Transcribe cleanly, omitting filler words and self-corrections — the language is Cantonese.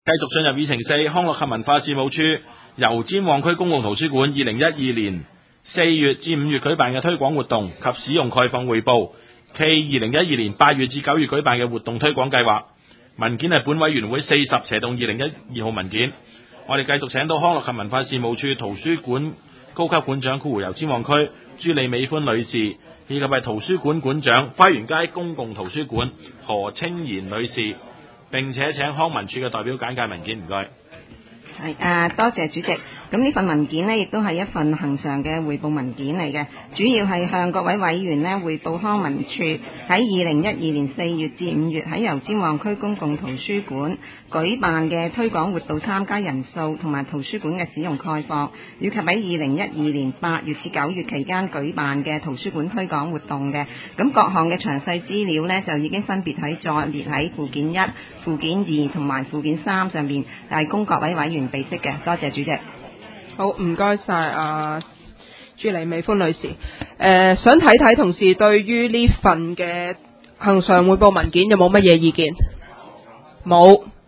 繼續進入議程4，康樂及文化事務處由尖旺區公共圖書館2012年4月至5月舉辦嘅推廣活動及使用概況匯報，暨2012年8月至9月舉辦嘅活動推廣計劃。文件係本委員會40/2012號文件。我哋繼續請到康樂及文化事務處圖書館高級館長由尖旺區朱莉美歡女士，以及係圖書館館長花園街公共圖書館何清賢女士，並且請康文署嘅代表簡介文件，唔該。 多謝主席。咁呢份文件呢，亦都係一份恆常嘅匯報文件嚟嘅，主要係向各位委員呢匯報康文署喺2012年4月至5月喺由尖旺區公共圖書館舉辦嘅推廣活動參加人數同埋圖書館嘅使用概況，以及喺2012年8月至9月期間舉辦嘅圖書館推廣活動嘅。咁各項嘅詳細資料呢，就已經分別再列喺附件1、附件2同埋附件3上面，係供各位委員備悉嘅。多謝主席。 好，唔該晒朱莉美歡女士。想睇睇同事對於呢份嘅恆常匯報文件有冇乜嘢意見？冇。